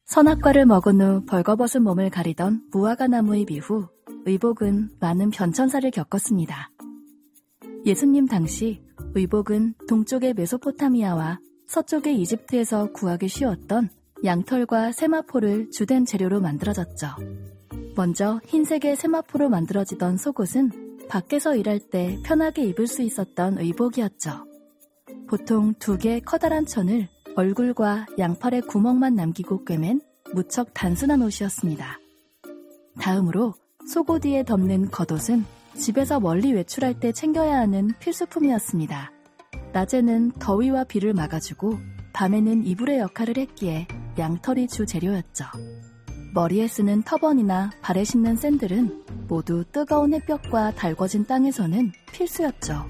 선악과를 먹은 후 벌거벗은 몸을 가리던 무화과 나무의 이후 의복은 많은 변천사를 겪었습니다. 예수님 당시 의복은 동쪽의 메소포타미아와 서쪽의 이집트에서 구하기 쉬웠던 양털과 세마포를 주된 재료로 만들어졌죠. 먼저 흰색의 세마포로 만들어지던 속옷은 밖에서 일할 때 편하게 입을 수 있었던 의복이었죠. 보통 2개의 커다란 천을 얼굴과 양팔에 구멍만 남기고 꿰맨 무척 단순한 옷이었습니다. 다음으로 속옷 위에 덮는 겉옷은 집에서 멀리 외출할 때 챙겨야 하는 필수품이었습니다. 낮에는 더위와 비를 막아주고 밤에는 이불의 역할을 했기에 양털이 주 재료였죠. 머리에 쓰는 터번이나 발에 신는 샌들은 모두 뜨거운 햇볕과 달궈진 땅에서는 필수였죠.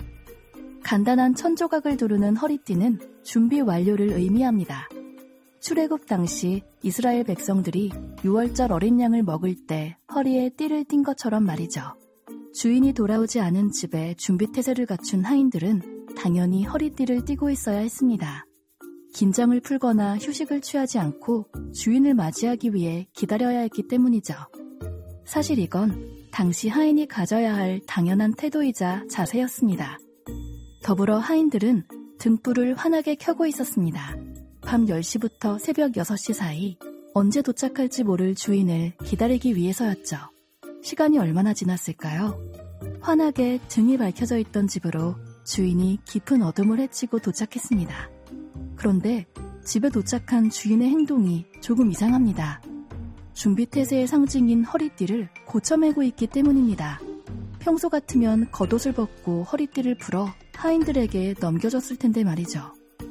간단한 천조각을 두르는 허리띠는 준비 완료를 의미합니다. 출애굽 당시 이스라엘 백성들이 유월절 어린 양을 먹을 때 허리에 띠를 띈 것처럼 말이죠. 주인이 돌아오지 않은 집에 준비태세를 갖춘 하인들은 당연히 허리띠를 띠고 있어야 했습니다. 긴장을 풀거나 휴식을 취하지 않고 주인을 맞이하기 위해 기다려야 했기 때문이죠. 사실 이건 당시 하인이 가져야 할 당연한 태도이자 자세였습니다. 더불어 하인들은 등불을 환하게 켜고 있었습니다. 밤 10시부터 새벽 6시 사이 언제 도착할지 모를 주인을 기다리기 위해서였죠. 시간이 얼마나 지났을까요? 환하게 등이 밝혀져 있던 집으로 주인이 깊은 어둠을 헤치고 도착했습니다. 그런데 집에 도착한 주인의 행동이 조금 이상합니다. 준비태세의 상징인 허리띠를 고쳐매고 있기 때문입니다. 평소 같으면 겉옷을 벗고 허리띠를 풀어 하인들에게 넘겨줬을 텐데 말이죠.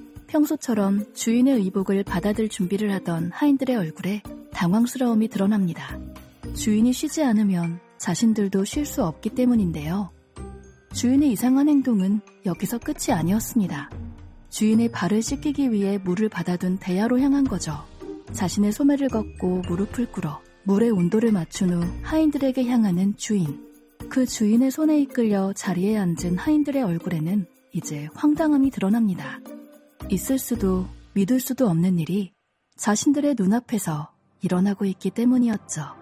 평소처럼 주인의 의복을 받아들 준비를 하던 하인들의 얼굴에 당황스러움이 드러납니다. 주인이 쉬지 않으면 자신들도 쉴 수 없기 때문인데요. 주인의 이상한 행동은 여기서 끝이 아니었습니다. 주인의 발을 씻기기 위해 물을 받아둔 대야로 향한 거죠. 자신의 소매를 걷고 무릎을 꿇어 물의 온도를 맞춘 후 하인들에게 향하는 주인. 그 주인의 손에 이끌려 자리에 앉은 하인들의 얼굴에는 이제 황당함이 드러납니다. 있을 수도 믿을 수도 없는 일이 자신들의 눈앞에서 일어나고 있기 때문이었죠.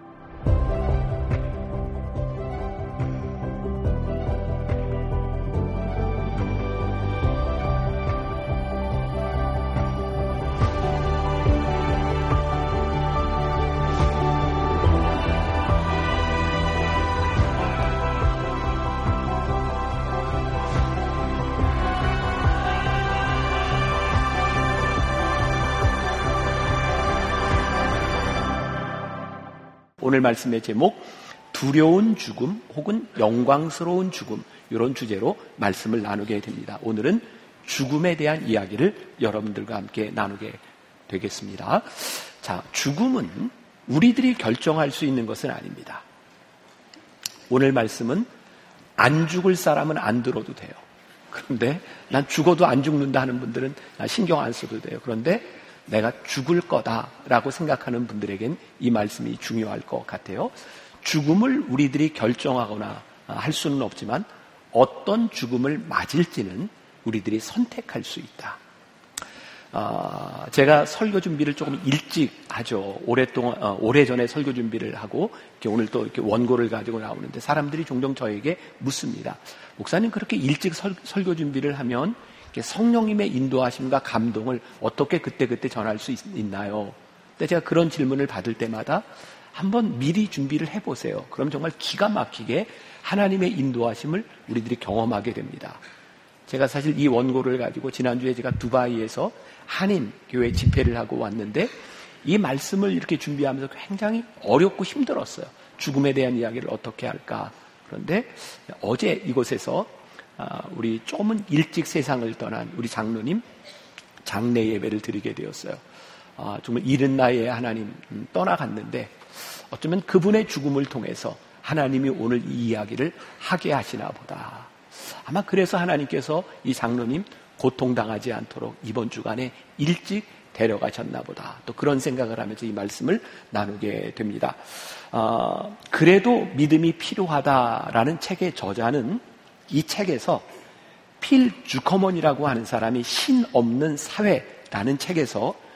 오늘 말씀의 제목, 두려운 죽음 혹은 영광스러운 죽음, 이런 주제로 말씀을 나누게 됩니다. 오늘은 죽음에 대한 이야기를 여러분들과 함께 나누게 되겠습니다. 자, 죽음은 우리들이 결정할 수 있는 것은 아닙니다. 오늘 말씀은 안 죽을 사람은 안 들어도 돼요. 그런데 난 죽어도 안 죽는다 하는 분들은 신경 안 써도 돼요. 그런데 내가 죽을 거다라고 생각하는 분들에겐 이 말씀이 중요할 것 같아요. 죽음을 우리들이 결정하거나 할 수는 없지만 어떤 죽음을 맞을지는 우리들이 선택할 수 있다. 제가 설교 준비를 조금 일찍 하죠. 오래전에 설교 준비를 하고 이렇게 오늘 또 이렇게 원고를 가지고 나오는데 사람들이 종종 저에게 묻습니다. 목사님, 그렇게 일찍 설교 준비를 하면 성령님의 인도하심과 감동을 어떻게 그때 전할 수 있나요? 근데 제가 그런 질문을 받을 때마다 한번 미리 준비를 해보세요. 그럼 정말 기가 막히게 하나님의 인도하심을 우리들이 경험하게 됩니다. 제가 사실 이 원고를 가지고 지난주에 제가 두바이에서 한인 교회 집회를 하고 왔는데 이 말씀을 이렇게 준비하면서 굉장히 어렵고 힘들었어요. 죽음에 대한 이야기를 어떻게 할까? 그런데 어제 이곳에서 우리 조금은 일찍 세상을 떠난 우리 장로님 장례 예배를 드리게 되었어요. 정말 이른 나이에 하나님 떠나갔는데 어쩌면 그분의 죽음을 통해서 하나님이 오늘 이 이야기를 하게 하시나 보다. 아마 그래서 하나님께서 이 장로님 고통당하지 않도록 이번 주간에 일찍 데려가셨나 보다. 또 그런 생각을 하면서 이 말씀을 나누게 됩니다. 그래도 믿음이 필요하다라는 책의 저자는 이 책에서 필 주커먼이라고 하는 사람이 신 없는 사회라는 책에서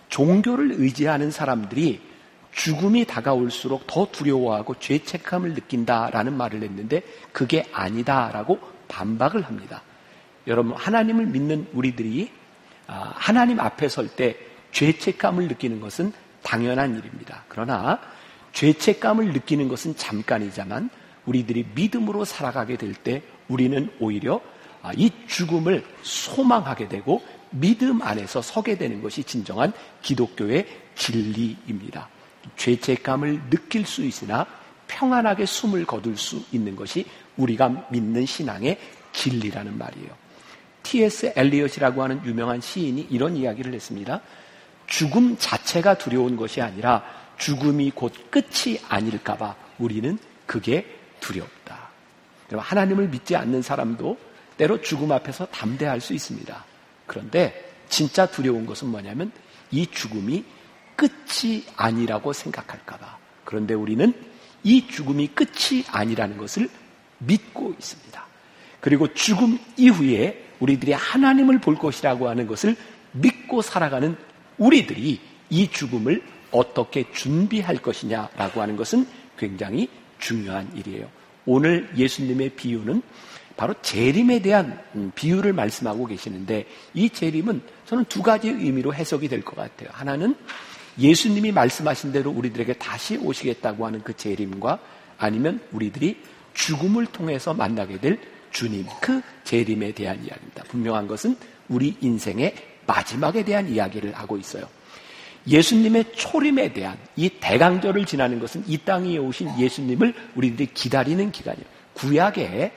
종교를 의지하는 사람들이 죽음이 다가올수록 더 두려워하고 죄책감을 느낀다라는 말을 했는데 그게 아니다라고 반박을 합니다. 여러분, 하나님을 믿는 우리들이 하나님 앞에 설 때 죄책감을 느끼는 것은 당연한 일입니다. 그러나 죄책감을 느끼는 것은 잠깐이지만 우리들이 믿음으로 살아가게 될 때 우리는 오히려 이 죽음을 소망하게 되고 믿음 안에서 서게 되는 것이 진정한 기독교의 진리입니다. 죄책감을 느낄 수 있으나 평안하게 숨을 거둘 수 있는 것이 우리가 믿는 신앙의 진리라는 말이에요. T.S. 엘리엇이라고 하는 유명한 시인이 이런 이야기를 했습니다. 죽음 자체가 두려운 것이 아니라 죽음이 곧 끝이 아닐까 봐 우리는 그게 두렵다. 하나님을 믿지 않는 사람도 때로 죽음 앞에서 담대할 수 있습니다. 그런데 진짜 두려운 것은 뭐냐면 이 죽음이 끝이 아니라고 생각할까 봐. 그런데 우리는 이 죽음이 끝이 아니라는 것을 믿고 있습니다. 그리고 죽음 이후에 우리들이 하나님을 볼 것이라고 하는 것을 믿고 살아가는 우리들이 이 죽음을 어떻게 준비할 것이냐라고 하는 것은 굉장히 중요한 일이에요. 오늘 예수님의 비유는 바로 재림에 대한 비유를 말씀하고 계시는데 이 재림은 저는 두 가지 의미로 해석이 될 것 같아요. 하나는 예수님이 말씀하신 대로 우리들에게 다시 오시겠다고 하는 그 재림과 아니면 우리들이 죽음을 통해서 만나게 될 주님, 그 재림에 대한 이야기입니다. 분명한 것은 우리 인생의 마지막에 대한 이야기를 하고 있어요. 예수님의 초림에 대한 이 대강절을 지나는 것은 이 땅에 오신 예수님을 우리들이 기다리는 기간이에요. 구약에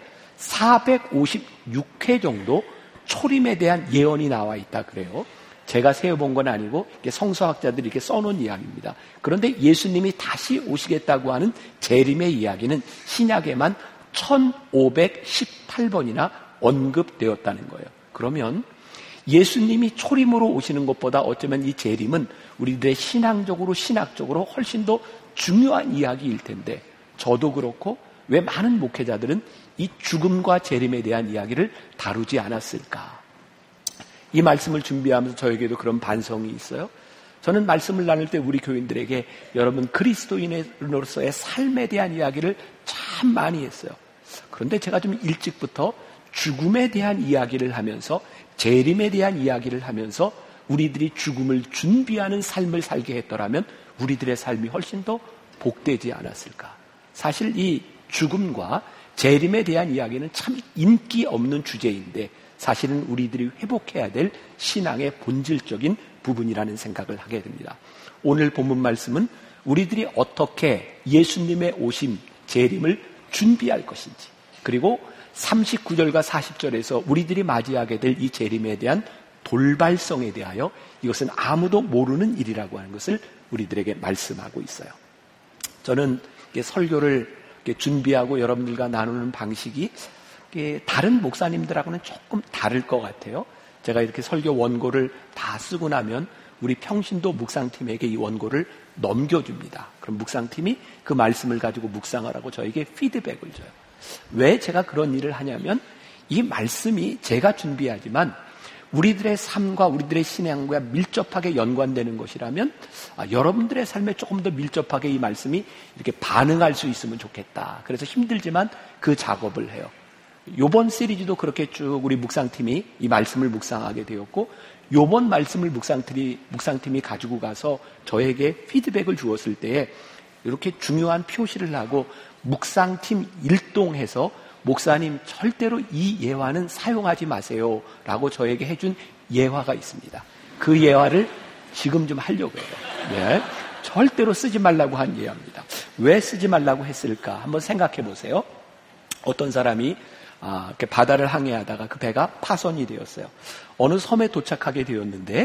456회 정도 초림에 대한 예언이 나와 있다 그래요. 제가 세어본 건 아니고 성서학자들이 이렇게 써놓은 이야기입니다. 그런데 예수님이 다시 오시겠다고 하는 재림의 이야기는 신약에만 1518번이나 언급되었다는 거예요. 그러면 예수님이 초림으로 오시는 것보다 어쩌면 이 재림은 우리들의 신학적으로 훨씬 더 중요한 이야기일 텐데 저도 그렇고 왜 많은 목회자들은 이 죽음과 재림에 대한 이야기를 다루지 않았을까? 이 말씀을 준비하면서 저에게도 그런 반성이 있어요. 저는 말씀을 나눌 때 우리 교인들에게 여러분 그리스도인으로서의 삶에 대한 이야기를 참 많이 했어요. 그런데 제가 좀 일찍부터 죽음에 대한 이야기를 하면서 재림에 대한 이야기를 하면서 우리들이 죽음을 준비하는 삶을 살게 했더라면 우리들의 삶이 훨씬 더 복되지 않았을까. 사실 이 죽음과 재림에 대한 이야기는 참 인기 없는 주제인데 사실은 우리들이 회복해야 될 신앙의 본질적인 부분이라는 생각을 하게 됩니다. 오늘 본문 말씀은 우리들이 어떻게 예수님의 오심, 재림을 준비할 것인지 그리고 39절과 40절에서 우리들이 맞이하게 될 이 재림에 대한 돌발성에 대하여 이것은 아무도 모르는 일이라고 하는 것을 우리들에게 말씀하고 있어요. 저는 설교를 준비하고 여러분들과 나누는 방식이 다른 목사님들하고는 조금 다를 것 같아요. 제가 이렇게 설교 원고를 다 쓰고 나면 우리 평신도 묵상팀에게 이 원고를 넘겨줍니다. 그럼 묵상팀이 그 말씀을 가지고 묵상하라고 저에게 피드백을 줘요. 왜 제가 그런 일을 하냐면 이 말씀이 제가 준비하지만 우리들의 삶과 우리들의 신앙과 밀접하게 연관되는 것이라면 여러분들의 삶에 조금 더 밀접하게 이 말씀이 이렇게 반응할 수 있으면 좋겠다. 그래서 힘들지만 그 작업을 해요. 요번 시리즈도 그렇게 쭉 우리 묵상팀이 이 말씀을 묵상하게 되었고 요번 말씀을 묵상팀이 가지고 가서 저에게 피드백을 주었을 때에 이렇게 중요한 표시를 하고 묵상팀 일동해서 목사님 절대로 이 예화는 사용하지 마세요 라고 저에게 해준 예화가 있습니다. 그 예화를 지금 좀 하려고 해요. 네. 절대로 쓰지 말라고 한 예화입니다. 왜 쓰지 말라고 했을까 한번 생각해 보세요. 어떤 사람이 이렇게 바다를 항해하다가 그 배가 파손이 되었어요. 어느 섬에 도착하게 되었는데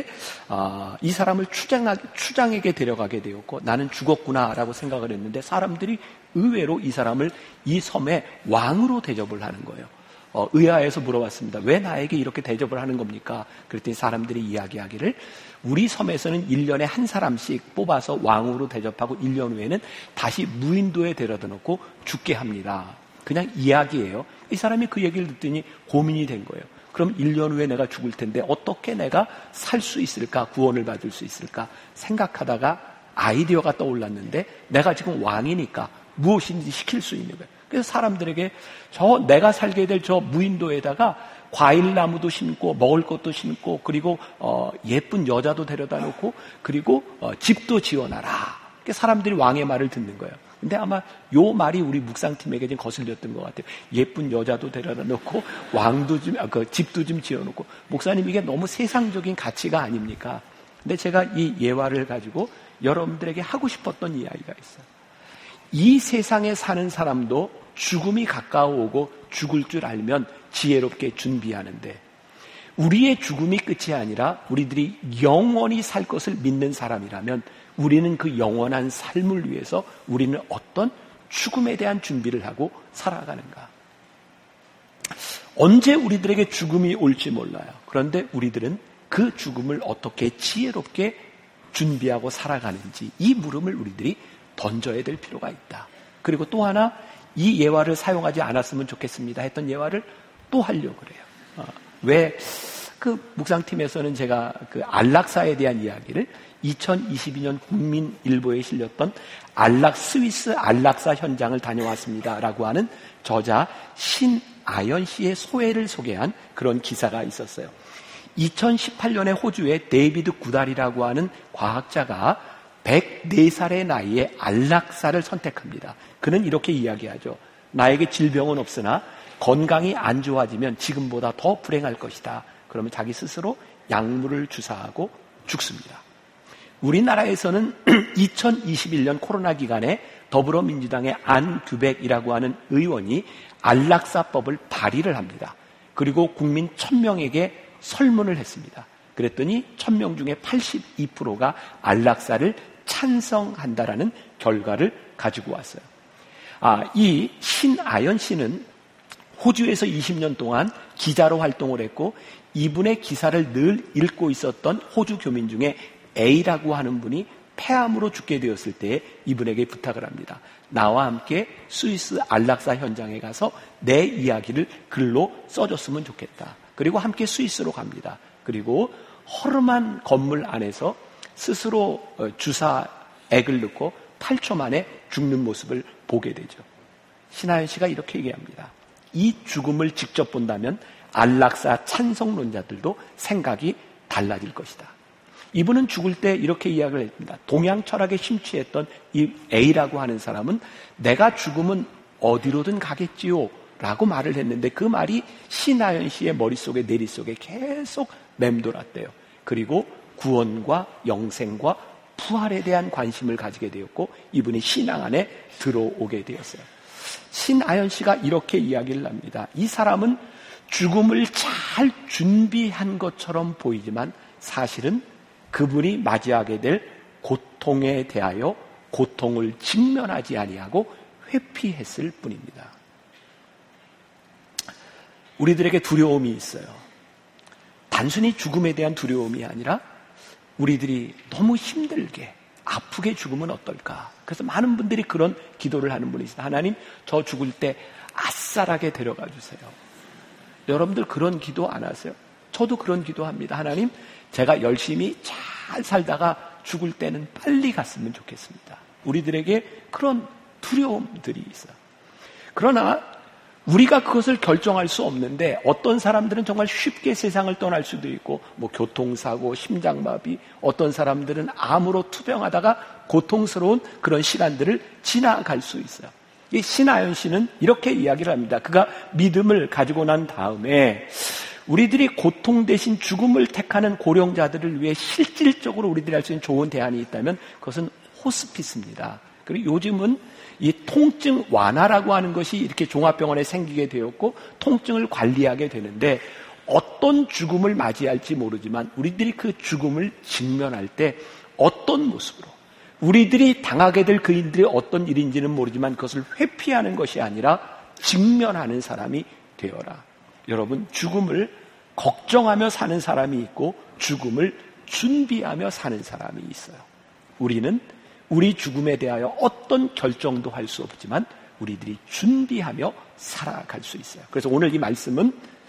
이 사람을 추장에게 데려가게 되었고 나는 죽었구나라고 생각을 했는데 사람들이 의외로 이 사람을 이 섬의 왕으로 대접을 하는 거예요. 의아해서 물어봤습니다. 왜 나에게 이렇게 대접을 하는 겁니까? 그랬더니 사람들이 이야기하기를 우리 섬에서는 1년에 한 사람씩 뽑아서 왕으로 대접하고 1년 후에는 다시 무인도에 데려다 놓고 죽게 합니다. 그냥 이야기예요. 이 사람이 그 얘기를 듣더니 고민이 된 거예요. 그럼 1년 후에 내가 죽을 텐데 어떻게 내가 살 수 있을까? 구원을 받을 수 있을까? 생각하다가 아이디어가 떠올랐는데 내가 지금 왕이니까 무엇인지 시킬 수 있는 거예요. 그래서 사람들에게 내가 살게 될 저 무인도에다가 과일나무도 심고 먹을 것도 심고 그리고 예쁜 여자도 데려다 놓고 그리고 집도 지어놔라. 사람들이 왕의 말을 듣는 거예요. 근데 아마 요 말이 우리 묵상팀에게 좀 거슬렸던 것 같아요. 예쁜 여자도 데려다 놓고 왕도 집도 좀 지어놓고. 목사님, 이게 너무 세상적인 가치가 아닙니까? 근데 제가 이 예화를 가지고 여러분들에게 하고 싶었던 이야기가 있어요. 이 세상에 사는 사람도 죽음이 가까워오고 죽을 줄 알면 지혜롭게 준비하는데, 우리의 죽음이 끝이 아니라 우리들이 영원히 살 것을 믿는 사람이라면 우리는 그 영원한 삶을 위해서 우리는 어떤 죽음에 대한 준비를 하고 살아가는가. 언제 우리들에게 죽음이 올지 몰라요. 그런데 우리들은 그 죽음을 어떻게 지혜롭게 준비하고 살아가는지, 이 물음을 우리들이 던져야 될 필요가 있다. 그리고 또 하나, 이 예화를 사용하지 않았으면 좋겠습니다 했던 예화를 또 하려고 그래요. 왜 그 묵상팀에서는 제가 그 안락사에 대한 이야기를 2022년 국민일보에 실렸던 스위스 안락사 현장을 다녀왔습니다라고 하는 저자 신아연 씨의 소회를 소개한 그런 기사가 있었어요. 2018년에 호주의 데이비드 구달이라고 하는 과학자가 104살의 나이에 안락사를 선택합니다. 그는 이렇게 이야기하죠. 나에게 질병은 없으나 건강이 안 좋아지면 지금보다 더 불행할 것이다. 그러면 자기 스스로 약물을 주사하고 죽습니다. 우리나라에서는 2021년 코로나 기간에 더불어민주당의 안규백이라고 하는 의원이 안락사법을 발의를 합니다. 그리고 국민 1000명에게 설문을 했습니다. 그랬더니 1000명 중에 82%가 안락사를 찬성한다라는 결과를 가지고 왔어요. 이 신아연 씨는 호주에서 20년 동안 기자로 활동을 했고, 이분의 기사를 늘 읽고 있었던 호주 교민 중에 A라고 하는 분이 폐암으로 죽게 되었을 때 이분에게 부탁을 합니다. 나와 함께 스위스 안락사 현장에 가서 내 이야기를 글로 써줬으면 좋겠다. 그리고 함께 스위스로 갑니다. 그리고 허름한 건물 안에서 스스로 주사액을 넣고 8초 만에 죽는 모습을 보게 되죠. 신하연 씨가 이렇게 얘기합니다. 이 죽음을 직접 본다면 안락사 찬성론자들도 생각이 달라질 것이다. 이분은 죽을 때 이렇게 이야기를 했습니다. 동양 철학에 심취했던 이 A라고 하는 사람은 내가 죽으면 어디로든 가겠지요 라고 말을 했는데, 그 말이 신하연 씨의 머릿속에 내릿속에 계속 맴돌았대요. 그리고 구원과 영생과 부활에 대한 관심을 가지게 되었고, 이분이 신앙 안에 들어오게 되었어요. 신아연 씨가 이렇게 이야기를 합니다. 이 사람은 죽음을 잘 준비한 것처럼 보이지만 사실은 그분이 맞이하게 될 고통에 대하여 고통을 직면하지 아니하고 회피했을 뿐입니다. 우리들에게 두려움이 있어요. 단순히 죽음에 대한 두려움이 아니라 우리들이 너무 힘들게 아프게 죽으면 어떨까. 그래서 많은 분들이 그런 기도를 하는 분이 있어요. 하나님, 저 죽을 때 아싸하게 데려가 주세요. 여러분들 그런 기도 안 하세요? 저도 그런 기도합니다. 하나님, 제가 열심히 잘 살다가 죽을 때는 빨리 갔으면 좋겠습니다. 우리들에게 그런 두려움들이 있어요. 그러나 우리가 그것을 결정할 수 없는데, 어떤 사람들은 정말 쉽게 세상을 떠날 수도 있고, 교통사고, 심장마비, 어떤 사람들은 암으로 투병하다가 고통스러운 그런 시간들을 지나갈 수 있어요. 이 신아연 씨는 이렇게 이야기를 합니다. 그가 믿음을 가지고 난 다음에 우리들이 고통 대신 죽음을 택하는 고령자들을 위해 실질적으로 우리들이 할 수 있는 좋은 대안이 있다면 그것은 호스피스입니다. 그리고 요즘은 이 통증 완화라고 하는 것이 이렇게 종합병원에 생기게 되었고 통증을 관리하게 되는데, 어떤 죽음을 맞이할지 모르지만 우리들이 그 죽음을 직면할 때 어떤 모습으로, 우리들이 당하게 될 그 일들이 어떤 일인지는 모르지만 그것을 회피하는 것이 아니라 직면하는 사람이 되어라. 여러분, 죽음을 걱정하며 사는 사람이 있고 죽음을 준비하며 사는 사람이 있어요. 우리는 우리 죽음에 대하여 어떤 결정도 할 수 없지만 우리들이 준비하며 살아갈 수 있어요. 그래서 오늘 이 말씀은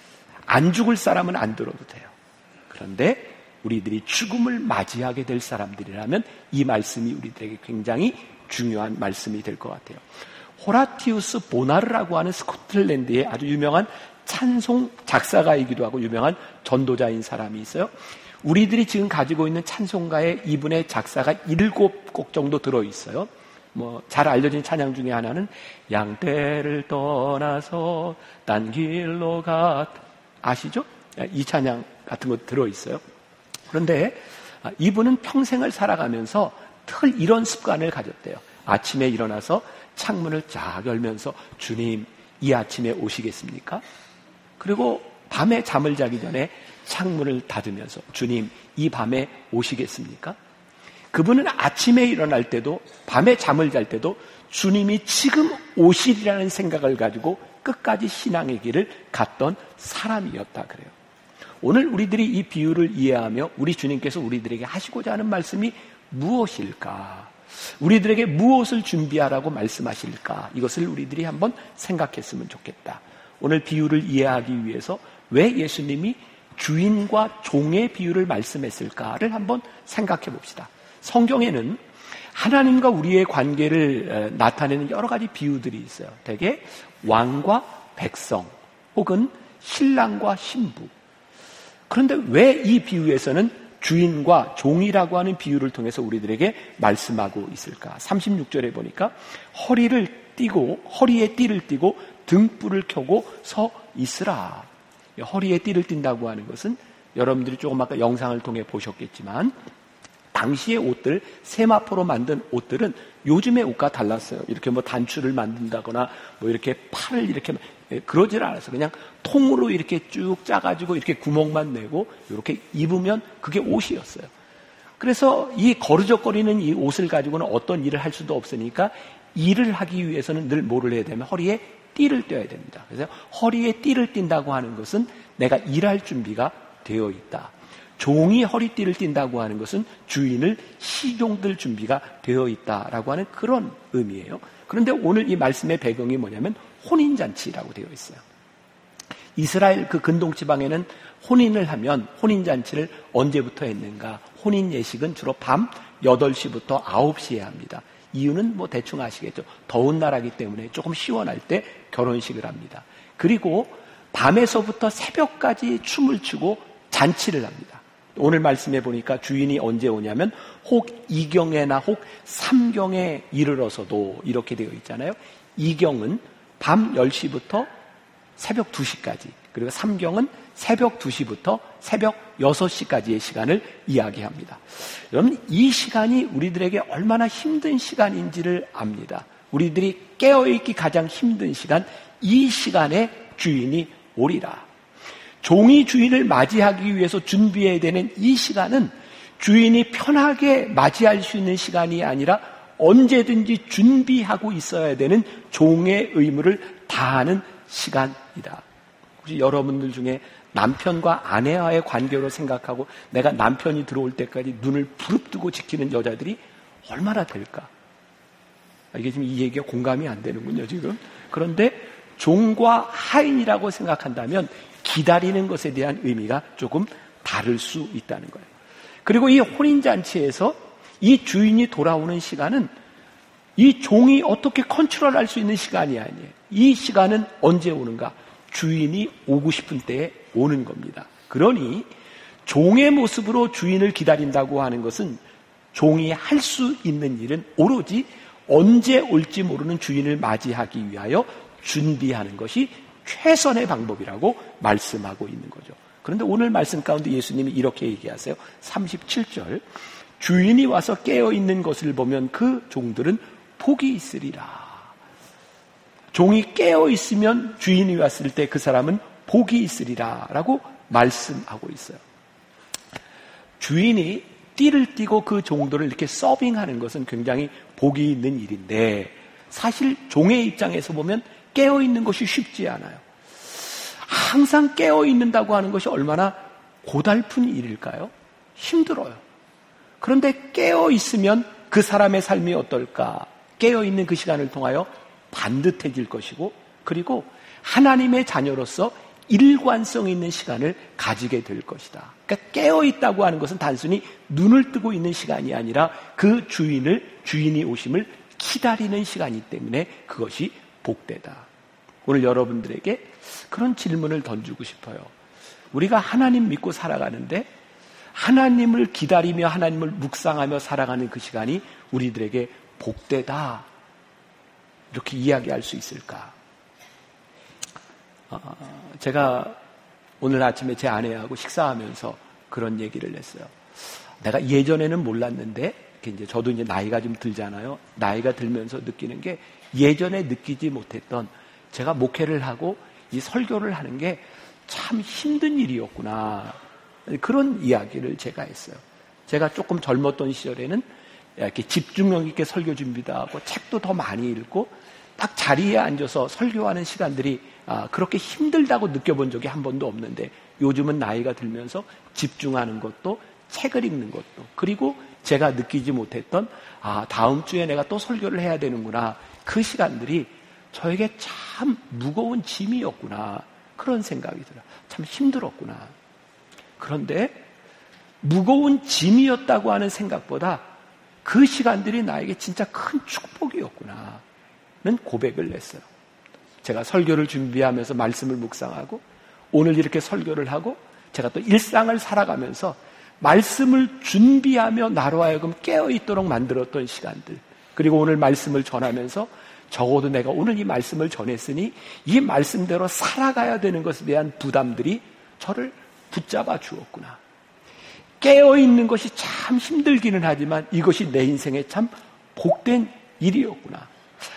안 죽을 사람은 안 들어도 돼요. 그런데 우리들이 죽음을 맞이하게 될 사람들이라면 이 말씀이 우리들에게 굉장히 중요한 말씀이 될 것 같아요. 호라티우스 보나르라고 하는 스코틀랜드의 아주 유명한 찬송 작사가이기도 하고 유명한 전도자인 사람이 있어요. 우리들이 지금 가지고 있는 찬송가에 이분의 작사가 7곡 정도 들어있어요. 잘 알려진 찬양 중에 하나는 양떼를 떠나서 딴 길로 아시죠? 이 찬양 같은 거 들어있어요. 그런데 이분은 평생을 살아가면서 늘 이런 습관을 가졌대요. 아침에 일어나서 창문을 쫙 열면서 주님, 이 아침에 오시겠습니까? 그리고 밤에 잠을 자기 전에 창문을 닫으면서 주님, 이 밤에 오시겠습니까? 그분은 아침에 일어날 때도 밤에 잠을 잘 때도 주님이 지금 오시리라는 생각을 가지고 끝까지 신앙의 길을 갔던 사람이었다 그래요. 오늘 우리들이 이 비유를 이해하며 우리 주님께서 우리들에게 하시고자 하는 말씀이 무엇일까? 우리들에게 무엇을 준비하라고 말씀하실까? 이것을 우리들이 한번 생각했으면 좋겠다. 오늘 비유를 이해하기 위해서 왜 예수님이 주인과 종의 비유를 말씀했을까를 한번 생각해 봅시다. 성경에는 하나님과 우리의 관계를 나타내는 여러 가지 비유들이 있어요. 대개 왕과 백성 혹은 신랑과 신부. 그런데 왜 이 비유에서는 주인과 종이라고 하는 비유를 통해서 우리들에게 말씀하고 있을까? 36절에 보니까 허리에 띠를 띠고 등불을 켜고 서 있으라. 허리에 띠를 띈다고 하는 것은 여러분들이 조금 아까 영상을 통해 보셨겠지만 당시의 옷들, 세마포로 만든 옷들은 요즘의 옷과 달랐어요. 이렇게 단추를 만든다거나 이렇게 팔을 이렇게 그러질 않았어요. 그냥 통으로 이렇게 쭉 짜가지고 이렇게 구멍만 내고 이렇게 입으면 그게 옷이었어요. 그래서 이 거르적거리는 이 옷을 가지고는 어떤 일을 할 수도 없으니까 일을 하기 위해서는 늘 뭐를 해야 되면 허리에 띠를 떼야 됩니다. 그래서 허리에 띠를 띈다고 하는 것은 내가 일할 준비가 되어 있다. 종이 허리띠를 띈다고 하는 것은 주인을 시종들 준비가 되어 있다라고 하는 그런 의미예요. 그런데 오늘 이 말씀의 배경이 뭐냐면 혼인잔치라고 되어 있어요. 이스라엘 그 근동지방에는 혼인을 하면 혼인잔치를 언제부터 했는가? 혼인 예식은 주로 밤 8시부터 9시에 합니다. 이유는 대충 아시겠죠. 더운 나라기 때문에 조금 시원할 때 결혼식을 합니다. 그리고 밤에서부터 새벽까지 춤을 추고 잔치를 합니다. 오늘 말씀해 보니까 주인이 언제 오냐면 혹 2경에나 혹 3경에 이르러서도 이렇게 되어 있잖아요. 2경은 밤 10시부터 새벽 2시까지, 그리고 3경은 새벽 2시부터 새벽 6시까지의 시간을 이야기합니다. 여러분, 이 시간이 우리들에게 얼마나 힘든 시간인지를 압니다. 우리들이 깨어있기 가장 힘든 시간, 이 시간에 주인이 오리라. 종이 주인을 맞이하기 위해서 준비해야 되는 이 시간은 주인이 편하게 맞이할 수 있는 시간이 아니라 언제든지 준비하고 있어야 되는 종의 의무를 다하는 시간이다. 혹시 여러분들 중에 남편과 아내와의 관계로 생각하고 내가 남편이 들어올 때까지 눈을 부릅뜨고 지키는 여자들이 얼마나 될까? 이게 지금 이 얘기가 공감이 안 되는군요, 지금. 그런데 종과 하인이라고 생각한다면 기다리는 것에 대한 의미가 조금 다를 수 있다는 거예요. 그리고 이 혼인잔치에서 이 주인이 돌아오는 시간은 이 종이 어떻게 컨트롤할 수 있는 시간이 아니에요. 이 시간은 언제 오는가? 주인이 오고 싶은 때에 오는 겁니다. 그러니 종의 모습으로 주인을 기다린다고 하는 것은 종이 할 수 있는 일은 오로지 언제 올지 모르는 주인을 맞이하기 위하여 준비하는 것이 최선의 방법이라고 말씀하고 있는 거죠. 그런데 오늘 말씀 가운데 예수님이 이렇게 얘기하세요. 37절, 주인이 와서 깨어있는 것을 보면 그 종들은 복이 있으리라. 종이 깨어있으면 주인이 왔을 때 그 사람은 복이 있으리라 라고 말씀하고 있어요. 주인이 띠를 띠고 그 종들을 이렇게 서빙하는 것은 굉장히 복이 있는 일인데 사실 종의 입장에서 보면 깨어있는 것이 쉽지 않아요. 항상 깨어있는다고 하는 것이 얼마나 고달픈 일일까요? 힘들어요. 그런데 깨어있으면 그 사람의 삶이 어떨까? 깨어있는 그 시간을 통하여 반듯해질 것이고, 그리고 하나님의 자녀로서 일관성 있는 시간을 가지게 될 것이다. 그러니까 깨어있다고 하는 것은 단순히 눈을 뜨고 있는 시간이 아니라 그 주인이 오심을 기다리는 시간이기 때문에 그것이 복되다. 오늘 여러분들에게 그런 질문을 던지고 싶어요. 우리가 하나님 믿고 살아가는데 하나님을 기다리며 하나님을 묵상하며 살아가는 그 시간이 우리들에게 복되다. 이렇게 이야기할 수 있을까? 제가 오늘 아침에 제 아내하고 식사하면서 그런 얘기를 했어요. 내가 예전에는 몰랐는데, 이제 저도 이제 나이가 좀 들잖아요. 나이가 들면서 느끼는 게 예전에 느끼지 못했던 제가 목회를 하고 이 설교를 하는 게 참 힘든 일이었구나. 그런 이야기를 제가 했어요. 제가 조금 젊었던 시절에는 이렇게 집중력 있게 설교 준비도 하고 책도 더 많이 읽고 딱 자리에 앉아서 설교하는 시간들이 그렇게 힘들다고 느껴본 적이 한 번도 없는데 요즘은 나이가 들면서 집중하는 것도 책을 읽는 것도 그리고 제가 느끼지 못했던 다음 주에 내가 또 설교를 해야 되는구나. 그 시간들이 저에게 참 무거운 짐이었구나. 그런 생각이 들어요. 참 힘들었구나. 그런데 무거운 짐이었다고 하는 생각보다 그 시간들이 나에게 진짜 큰 축복이었구나. 는 고백을 했어요. 제가 설교를 준비하면서 말씀을 묵상하고 오늘 이렇게 설교를 하고 제가 또 일상을 살아가면서 말씀을 준비하며 나로 하여금 깨어있도록 만들었던 시간들 그리고 오늘 말씀을 전하면서 적어도 내가 오늘 이 말씀을 전했으니 이 말씀대로 살아가야 되는 것에 대한 부담들이 저를 붙잡아 주었구나. 깨어있는 것이 참 힘들기는 하지만 이것이 내 인생에 참 복된 일이었구나.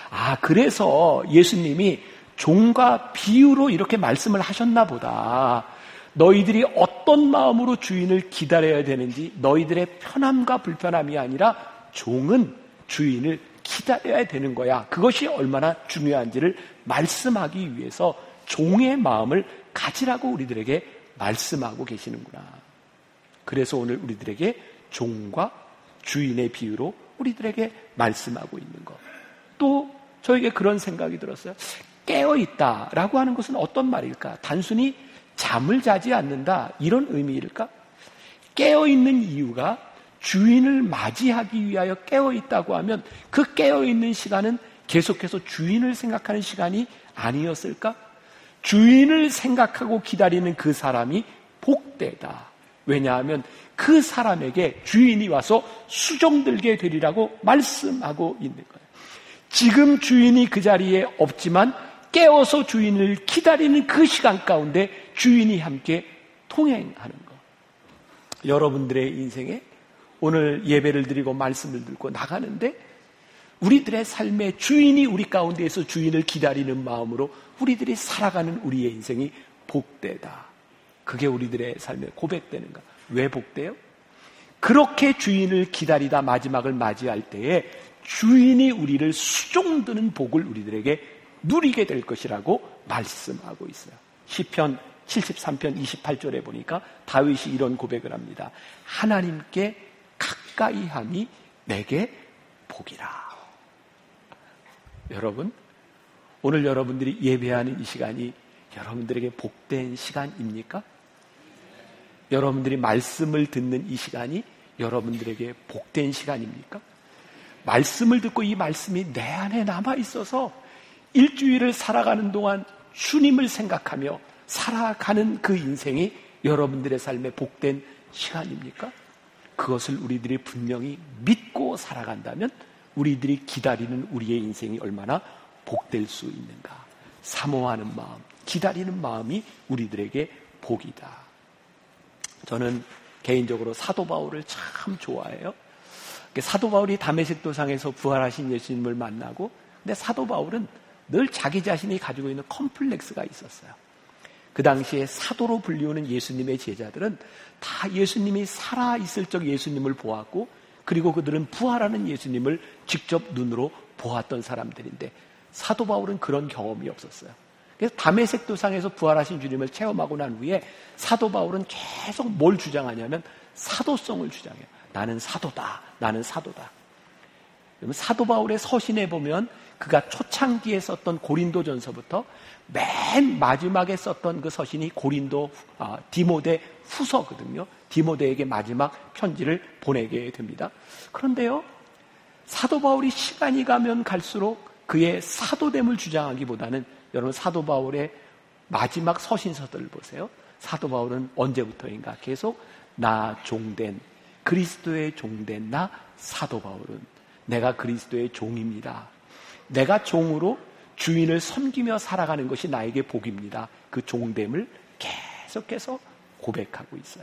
그래서 예수님이 종과 비유로 이렇게 말씀을 하셨나 보다. 너희들이 어떤 마음으로 주인을 기다려야 되는지 너희들의 편함과 불편함이 아니라 종은 주인을 기다려야 되는 거야. 그것이 얼마나 중요한지를 말씀하기 위해서 종의 마음을 가지라고 우리들에게 말씀하고 계시는구나. 그래서 오늘 우리들에게 종과 주인의 비유로 우리들에게 말씀하고 있는 것. 또 저에게 그런 생각이 들었어요. 깨어있다라고 하는 것은 어떤 말일까? 단순히 잠을 자지 않는다 이런 의미일까? 깨어있는 이유가 주인을 맞이하기 위하여 깨어있다고 하면 그 깨어있는 시간은 계속해서 주인을 생각하는 시간이 아니었을까? 주인을 생각하고 기다리는 그 사람이 복되다. 왜냐하면 그 사람에게 주인이 와서 수종들게 되리라고 말씀하고 있는 거예요. 지금 주인이 그 자리에 없지만 깨어서 주인을 기다리는 그 시간 가운데 주인이 함께 통행하는 것. 여러분들의 인생에 오늘 예배를 드리고 말씀을 듣고 나가는데 우리들의 삶의 주인이 우리 가운데에서 주인을 기다리는 마음으로 우리들이 살아가는 우리의 인생이 복되다. 그게 우리들의 삶에 고백되는가? 왜 복돼요? 그렇게 주인을 기다리다 마지막을 맞이할 때에 주인이 우리를 수종드는 복을 우리들에게 누리게 될 것이라고 말씀하고 있어요. 시편 73편 28절에 보니까 다윗이 이런 고백을 합니다. 하나님께 가까이함이 내게 복이라. 여러분, 오늘 여러분들이 예배하는 이 시간이 여러분들에게 복된 시간입니까? 여러분들이 말씀을 듣는 이 시간이 여러분들에게 복된 시간입니까? 말씀을 듣고 이 말씀이 내 안에 남아있어서 일주일을 살아가는 동안 주님을 생각하며 살아가는 그 인생이 여러분들의 삶에 복된 시간입니까? 그것을 우리들이 분명히 믿고 살아간다면 우리들이 기다리는 우리의 인생이 얼마나 복될 수 있는가. 사모하는 마음, 기다리는 마음이 우리들에게 복이다. 저는 개인적으로 사도 바울을 참 좋아해요. 사도 바울이 다메섹 도상에서 부활하신 예수님을 만나고 근데 사도 바울은 늘 자기 자신이 가지고 있는 컴플렉스가 있었어요. 그 당시에 사도로 불리우는 예수님의 제자들은 다 예수님이 살아있을 적 예수님을 보았고 그리고 그들은 부활하는 예수님을 직접 눈으로 보았던 사람들인데 사도 바울은 그런 경험이 없었어요. 그래서 다메섹 도상에서 부활하신 주님을 체험하고 난 후에 사도 바울은 계속 뭘 주장하냐면 사도성을 주장해요. 나는 사도다. 나는 사도다. 그러면 사도 바울의 서신에 보면 그가 초창기에 썼던 고린도전서부터 맨 마지막에 썼던 그 서신이 디모데 후서거든요. 디모데에게 마지막 편지를 보내게 됩니다. 그런데요, 사도 바울이 시간이 가면 갈수록 그의 사도됨을 주장하기보다는 여러분 사도 바울의 마지막 서신서들을 보세요. 사도 바울은 언제부터인가 계속 나 종된 그리스도의 종된 나 사도 바울은 내가 그리스도의 종입니다. 내가 종으로 주인을 섬기며 살아가는 것이 나에게 복입니다. 그 종됨을 계속해서 고백하고 있어요.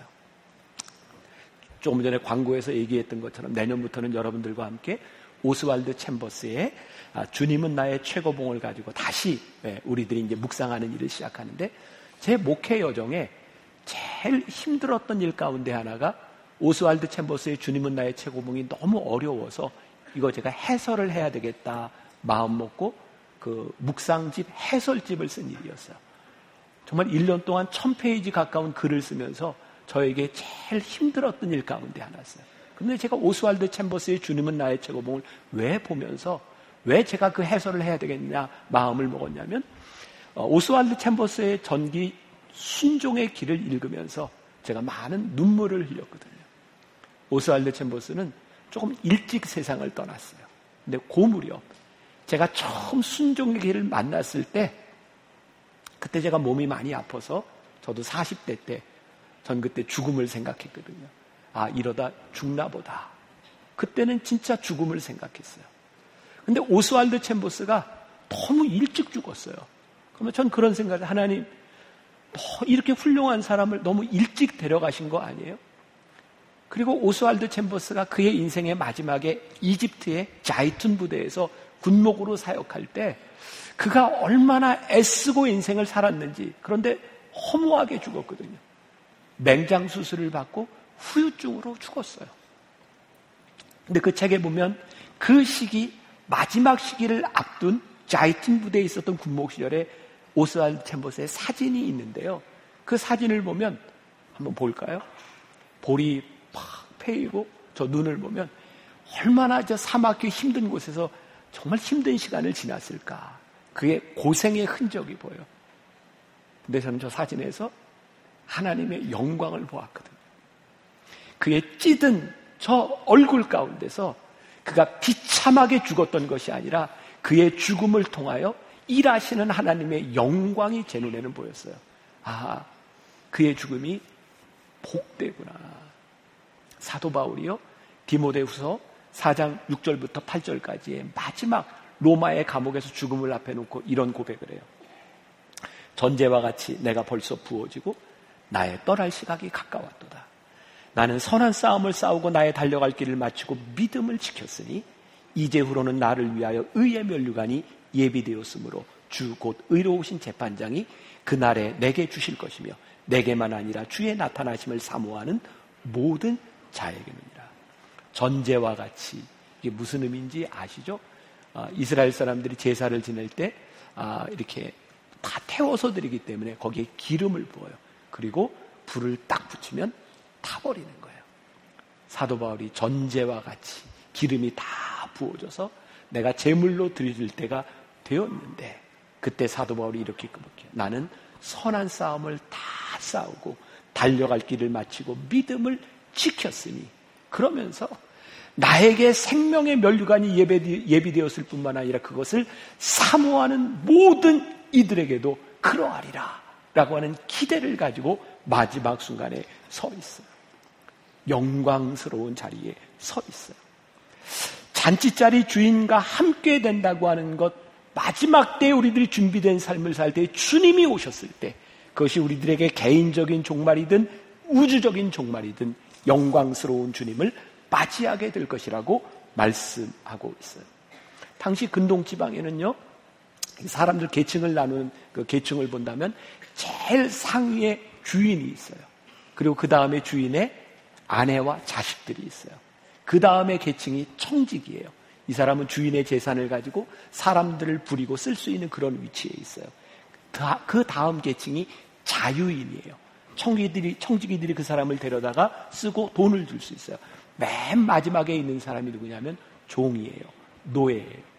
조금 전에 광고에서 얘기했던 것처럼 내년부터는 여러분들과 함께 오스왈드 챔버스의 주님은 나의 최고봉을 가지고 다시 우리들이 이제 묵상하는 일을 시작하는데, 제 목회 여정에 제일 힘들었던 일 가운데 하나가 오스왈드 챔버스의 주님은 나의 최고봉이 너무 어려워서 이거 제가 해설을 해야 되겠다 마음 먹고 그 묵상집 해설집을 쓴 일이었어요. 정말 1년 동안 1000페이지 가까운 글을 쓰면서 저에게 제일 힘들었던 일 가운데 하나였어요. 그런데 제가 오스왈드 챔버스의 주님은 나의 최고봉을 왜 보면서 왜 제가 그 해설을 해야 되겠냐 마음을 먹었냐면, 오스왈드 챔버스의 전기 순종의 길을 읽으면서 제가 많은 눈물을 흘렸거든요. 오스왈드 챔버스는 조금 일찍 세상을 떠났어요. 근데 그 무렵 제가 처음 순종의 길을 만났을 때, 그때 제가 몸이 많이 아파서 저도 40대 때 전 그때 죽음을 생각했거든요. 아, 이러다 죽나 보다. 그때는 진짜 죽음을 생각했어요. 근데 오스왈드 챔버스가 너무 일찍 죽었어요. 그러면 전 그런 생각을, 하나님 이렇게 훌륭한 사람을 너무 일찍 데려가신 거 아니에요? 그리고 오스왈드 챔버스가 그의 인생의 마지막에 이집트의 자이툰 부대에서 군목으로 사역할 때 그가 얼마나 애쓰고 인생을 살았는지, 그런데 허무하게 죽었거든요. 맹장 수술을 받고 후유증으로 죽었어요. 근데 그 책에 보면 그 시기, 마지막 시기를 앞둔 자이툰 부대에 있었던 군목 시절에 오스왈드 챔버스의 사진이 있는데요. 그 사진을 보면 한번 볼까요? 볼이 팍 패이고 저 눈을 보면 얼마나 저 사막의 힘든 곳에서 정말 힘든 시간을 지났을까. 그의 고생의 흔적이 보여요. 근데 저는 저 사진에서 하나님의 영광을 보았거든요. 그의 찌든 저 얼굴 가운데서 그가 비참하게 죽었던 것이 아니라 그의 죽음을 통하여 일하시는 하나님의 영광이 제 눈에는 보였어요. 아, 그의 죽음이 복되구나. 사도 바울이요, 디모데후서 4장 6절부터 8절까지의 마지막 로마의 감옥에서 죽음을 앞에 놓고 이런 고백을 해요. 전제와 같이 내가 벌써 부어지고 나의 떠날 시각이 가까웠도다. 나는 선한 싸움을 싸우고 나의 달려갈 길을 마치고 믿음을 지켰으니 이제후로는 나를 위하여 의의 면류관이 예비되었으므로 주 곧 의로우신 재판장이 그날에 내게 주실 것이며 내게만 아니라 주의 나타나심을 사모하는 모든 자에게는이라. 전제와 같이, 이게 무슨 의미인지 아시죠? 이스라엘 사람들이 제사를 지낼 때 이렇게 다 태워서 드리기 때문에 거기에 기름을 부어요. 그리고 불을 딱 붙이면 타버리는 거예요. 사도 바울이 전제와 같이 기름이 다 부어져서 내가 제물로 드릴 때가 되었는데, 그때 사도 바울이 이렇게 고백해요. 나는 선한 싸움을 다 싸우고 달려갈 길을 마치고 믿음을 지켰으니, 그러면서 나에게 생명의 면류관이 예비되었을 뿐만 아니라 그것을 사모하는 모든 이들에게도 그러하리라 라고 하는 기대를 가지고 마지막 순간에 서 있어요. 영광스러운 자리에 서 있어요. 잔치자리 주인과 함께 된다고 하는 것, 마지막 때에 우리들이 준비된 삶을 살 때 주님이 오셨을 때, 그것이 우리들에게 개인적인 종말이든 우주적인 종말이든 영광스러운 주님을 맞이하게 될 것이라고 말씀하고 있어요. 당시 근동지방에는요, 사람들 계층을 나누는 그 계층을 본다면 제일 상위에 주인이 있어요. 그리고 그 다음에 주인의 아내와 자식들이 있어요. 그 다음에 계층이 청직이에요. 이 사람은 주인의 재산을 가지고 사람들을 부리고 쓸 수 있는 그런 위치에 있어요. 그 다음 계층이 자유인이에요. 청지기들이 그 사람을 데려다가 쓰고 돈을 줄 수 있어요. 맨 마지막에 있는 사람이 누구냐면 종이에요. 노예예요.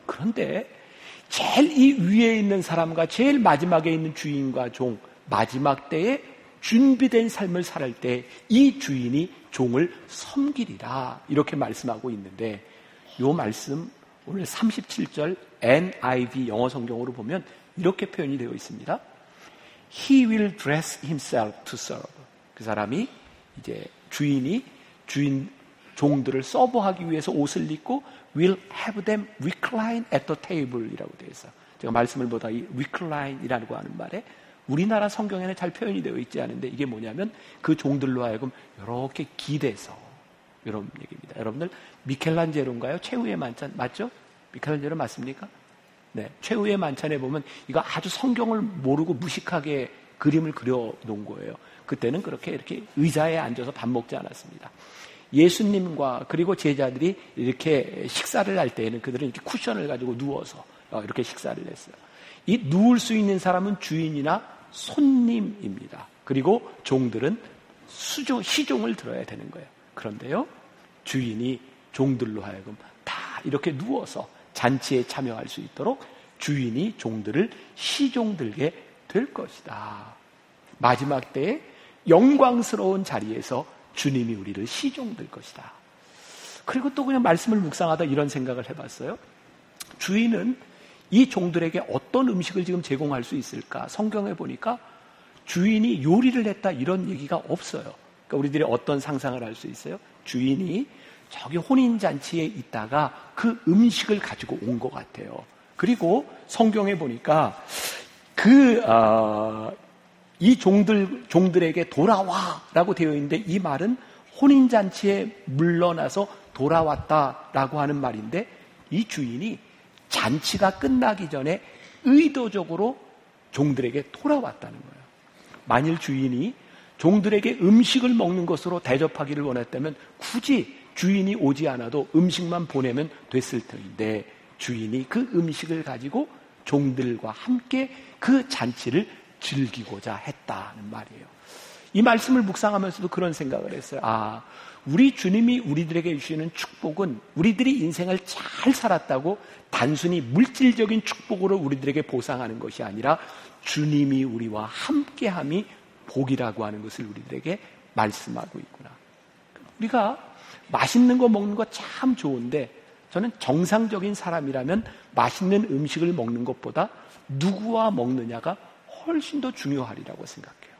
그런데 제일 이 위에 있는 사람과 제일 마지막에 있는 주인과 종, 마지막 때에 준비된 삶을 살 때 이 주인이 종을 섬기리라 이렇게 말씀하고 있는데, 이 말씀 오늘 37절 NIV 영어 성경으로 보면 이렇게 표현이 되어 있습니다. He will dress himself to serve. 그 사람이 이제 주인이 종들을 서브하기 위해서 옷을 입고 will have them recline at the table이라고 되어 있어요. 제가 말씀을 보다 이 recline이라고 하는 말에 우리나라 성경에는 잘 표현이 되어 있지 않은데, 이게 뭐냐면 그 종들로 하여금 이렇게 기대서, 이런 얘기입니다. 여러분들 미켈란젤로인가요? 최후의 만찬 맞죠? 미켈란젤로 맞습니까? 네, 최후의 만찬에 보면 이거 아주 성경을 모르고 무식하게 그림을 그려 놓은 거예요. 그때는 그렇게 이렇게 의자에 앉아서 밥 먹지 않았습니다. 예수님과 그리고 제자들이 이렇게 식사를 할 때에는 그들은 이렇게 쿠션을 가지고 누워서 이렇게 식사를 했어요. 이 누울 수 있는 사람은 주인이나 손님입니다. 그리고 종들은 시종을 들어야 되는 거예요. 그런데요, 주인이 종들로 하여금 다 이렇게 누워서 잔치에 참여할 수 있도록 주인이 종들을 시종들게 될 것이다. 마지막 때에 영광스러운 자리에서 주님이 우리를 시종될 것이다. 그리고 또 그냥 말씀을 묵상하다 이런 생각을 해봤어요. 주인은 이 종들에게 어떤 음식을 지금 제공할 수 있을까? 성경에 보니까 주인이 요리를 했다 이런 얘기가 없어요. 그러니까 우리들이 어떤 상상을 할 수 있어요? 주인이 저기 혼인잔치에 있다가 그 음식을 가지고 온 것 같아요. 그리고 성경에 보니까 이 종들에게 돌아와라고 되어 있는데, 이 말은 혼인잔치에 물러나서 돌아왔다라고 하는 말인데, 이 주인이 잔치가 끝나기 전에 의도적으로 종들에게 돌아왔다는 거예요. 만일 주인이 종들에게 음식을 먹는 것으로 대접하기를 원했다면 굳이 주인이 오지 않아도 음식만 보내면 됐을 텐데, 주인이 그 음식을 가지고 종들과 함께 그 잔치를 즐기고자 했다는 말이에요. 이 말씀을 묵상하면서도 그런 생각을 했어요. 우리 주님이 우리들에게 주시는 축복은 우리들이 인생을 잘 살았다고 단순히 물질적인 축복으로 우리들에게 보상하는 것이 아니라 주님이 우리와 함께함이 복이라고 하는 것을 우리들에게 말씀하고 있구나. 우리가 맛있는 거 먹는 거 참 좋은데, 저는 정상적인 사람이라면 맛있는 음식을 먹는 것보다 누구와 먹느냐가 훨씬 더 중요하리라고 생각해요.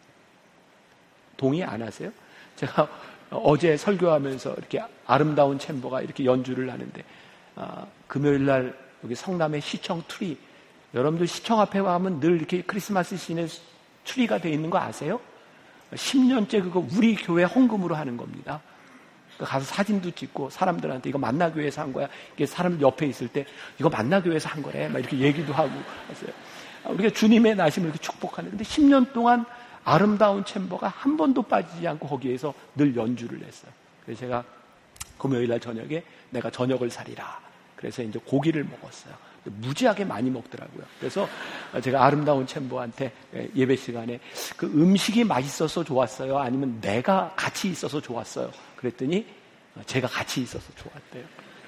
동의 안 하세요? 제가 어제 설교하면서 이렇게 아름다운 챔버가 이렇게 연주를 하는데, 금요일 날 여기 성남의 시청 트리, 여러분들 시청 앞에 가면 늘 이렇게 크리스마스 시즌에 트리가 돼 있는 거 아세요? 10년째 그거 우리 교회 헌금으로 하는 겁니다. 가서 사진도 찍고 사람들한테 이거 만나교회에서 한 거야. 이게 사람 옆에 있을 때 이거 만나교회에서 한 거래. 막 이렇게 얘기도 하고 했어요. 우리가 주님의 나심을 이렇게 축복하는. 근데 10년 동안 아름다운 챔버가 한 번도 빠지지 않고 거기에서 늘 연주를 했어요. 그래서 제가 금요일 날 저녁에 내가 저녁을 사리라. 그래서 이제 고기를 먹었어요. 무지하게 많이 먹더라고요. 그래서 제가 아름다운 챔버한테 예배 시간에 그 음식이 맛있어서 좋았어요? 아니면 내가 같이 있어서 좋았어요? 그랬더니 제가 같이 있어서 좋았대요.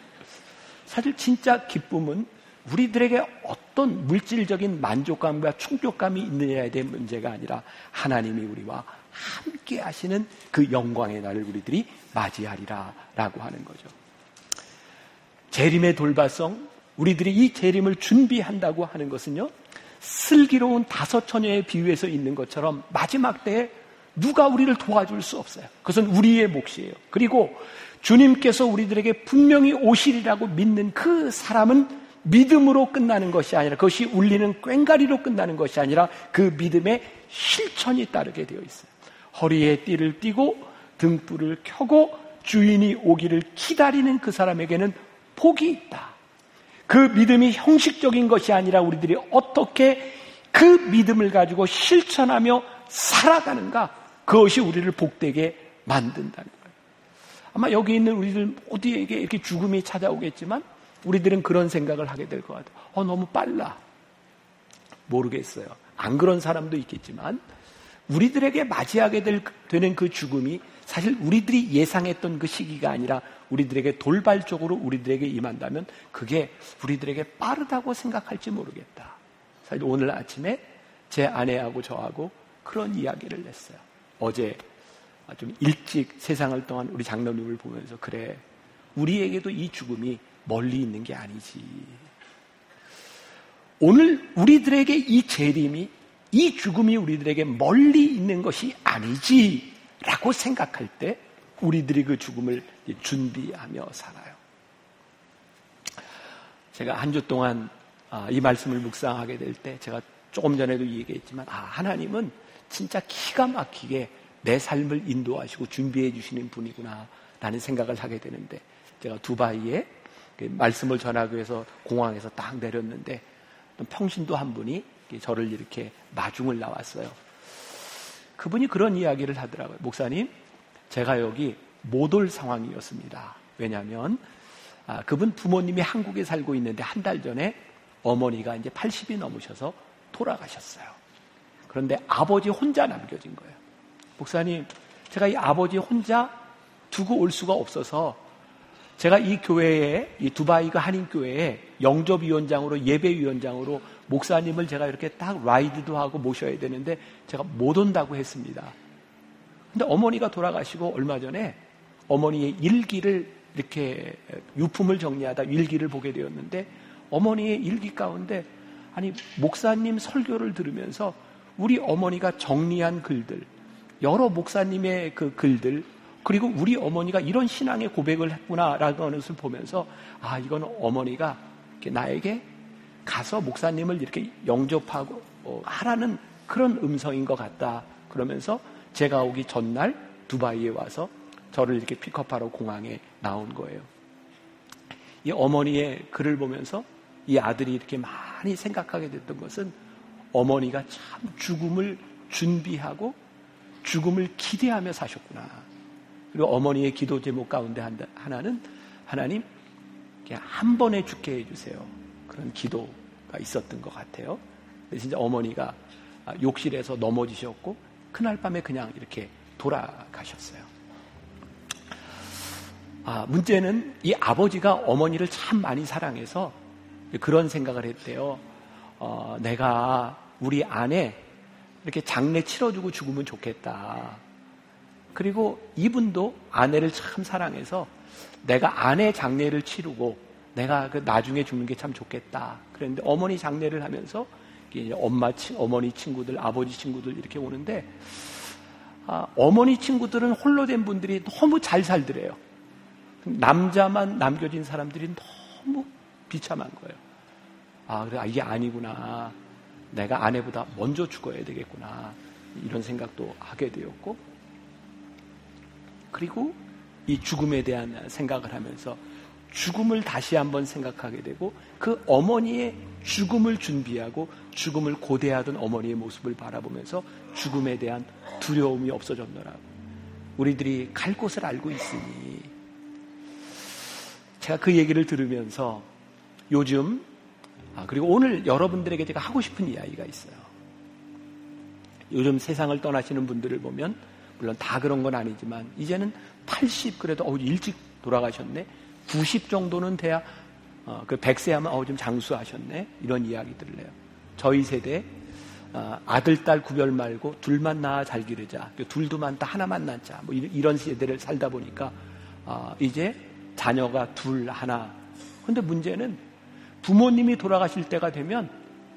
사실 진짜 기쁨은 우리들에게 어떤 물질적인 만족감과 충족감이 있느냐에 대한 문제가 아니라 하나님이 우리와 함께 하시는 그 영광의 날을 우리들이 맞이하리라 라고 하는 거죠. 재림의 돌발성, 우리들이 이 재림을 준비한다고 하는 것은요, 슬기로운 5 처녀에 비유해서 있는 것처럼 마지막 때에 누가 우리를 도와줄 수 없어요. 그것은 우리의 몫이에요. 그리고 주님께서 우리들에게 분명히 오시리라고 믿는 그 사람은 믿음으로 끝나는 것이 아니라, 그것이 울리는 꽹과리로 끝나는 것이 아니라 그 믿음의 실천이 따르게 되어 있어요. 허리에 띠를 띠고 등불을 켜고 주인이 오기를 기다리는 그 사람에게는 복이 있다. 그 믿음이 형식적인 것이 아니라 우리들이 어떻게 그 믿음을 가지고 실천하며 살아가는가, 그것이 우리를 복되게 만든다는 거예요. 아마 여기 있는 우리들 모두에게 이렇게 죽음이 찾아오겠지만 우리들은 그런 생각을 하게 될 것 같아요. 너무 빨라. 모르겠어요. 안 그런 사람도 있겠지만 우리들에게 맞이하게 되는 그 죽음이 사실 우리들이 예상했던 그 시기가 아니라 우리들에게 돌발적으로 우리들에게 임한다면 그게 우리들에게 빠르다고 생각할지 모르겠다. 사실 오늘 아침에 제 아내하고 저하고 그런 이야기를 했어요. 어제 좀 일찍 세상을 떠난 우리 장로님을 보면서 그래, 우리에게도 이 죽음이 멀리 있는 게 아니지. 오늘 우리들에게 이 재림이, 이 죽음이 우리들에게 멀리 있는 것이 아니지 라고 생각할 때 우리들이 그 죽음을 준비하며 살아요. 제가 한 주 동안 이 말씀을 묵상하게 될 때 제가 조금 전에도 얘기했지만 하나님은 진짜 기가 막히게 내 삶을 인도하시고 준비해 주시는 분이구나 라는 생각을 하게 되는데, 제가 두바이에 말씀을 전하기 위해서 공항에서 딱 내렸는데 평신도 한 분이 저를 이렇게 마중을 나왔어요. 그분이 그런 이야기를 하더라고요. 목사님, 제가 여기 못 올 상황이었습니다. 왜냐하면 그분 부모님이 한국에 살고 있는데 한 달 전에 어머니가 이제 80이 넘으셔서 돌아가셨어요. 그런데 아버지 혼자 남겨진 거예요. 목사님, 제가 이 아버지 혼자 두고 올 수가 없어서 제가 이 교회에, 이 두바이가 한인교회에 영접위원장으로, 예배위원장으로 목사님을 제가 이렇게 딱 라이드도 하고 모셔야 되는데 제가 못 온다고 했습니다. 근데 어머니가 돌아가시고 얼마 전에 어머니의 일기를 이렇게 유품을 정리하다 일기를 보게 되었는데, 어머니의 일기 가운데 목사님 설교를 들으면서 우리 어머니가 정리한 글들, 여러 목사님의 그 글들, 그리고 우리 어머니가 이런 신앙의 고백을 했구나라는 것을 보면서 이거는 어머니가 나에게 가서 목사님을 이렇게 영접하고 하라는 그런 음성인 것 같다. 그러면서 제가 오기 전날 두바이에 와서 저를 이렇게 픽업하러 공항에 나온 거예요. 이 어머니의 글을 보면서 이 아들이 이렇게 많이 생각하게 됐던 것은 어머니가 참 죽음을 준비하고 죽음을 기대하며 사셨구나. 그리고 어머니의 기도 제목 가운데 하나는 하나님 한 번에 죽게 해주세요. 그런 기도가 있었던 것 같아요. 근데 진짜 어머니가 욕실에서 넘어지셨고 그날 밤에 그냥 이렇게 돌아가셨어요. 문제는 이 아버지가 어머니를 참 많이 사랑해서 그런 생각을 했대요. 내가 우리 아내 이렇게 장례 치러주고 죽으면 좋겠다. 그리고 이분도 아내를 참 사랑해서 내가 아내 장례를 치르고 내가 나중에 죽는 게 참 좋겠다. 그랬는데 어머니 장례를 하면서 어머니 친구들, 아버지 친구들 이렇게 오는데 어머니 친구들은 홀로 된 분들이 너무 잘 살더래요. 남자만 남겨진 사람들이 너무 비참한 거예요. 그래, 이게 아니구나. 내가 아내보다 먼저 죽어야 되겠구나. 이런 생각도 하게 되었고, 그리고 이 죽음에 대한 생각을 하면서 죽음을 다시 한번 생각하게 되고, 그 어머니의 죽음을 준비하고 죽음을 고대하던 어머니의 모습을 바라보면서 죽음에 대한 두려움이 없어졌노라고. 우리들이 갈 곳을 알고 있으니. 제가 그 얘기를 들으면서 요즘 그리고 오늘 여러분들에게 제가 하고 싶은 이야기가 있어요. 요즘 세상을 떠나시는 분들을 보면 물론 다 그런 건 아니지만 이제는 80 그래도 일찍 돌아가셨네. 90 정도는 돼야 그 100세 하면 좀 장수하셨네. 이런 이야기들을 해요. 저희 세대 아들 딸 구별 말고 둘만 낳아 잘 기르자. 둘도 많다 하나만 낳자. 뭐 이런 세대를 살다 보니까 이제 자녀가 둘 하나. 근데 문제는 부모님이 돌아가실 때가 되면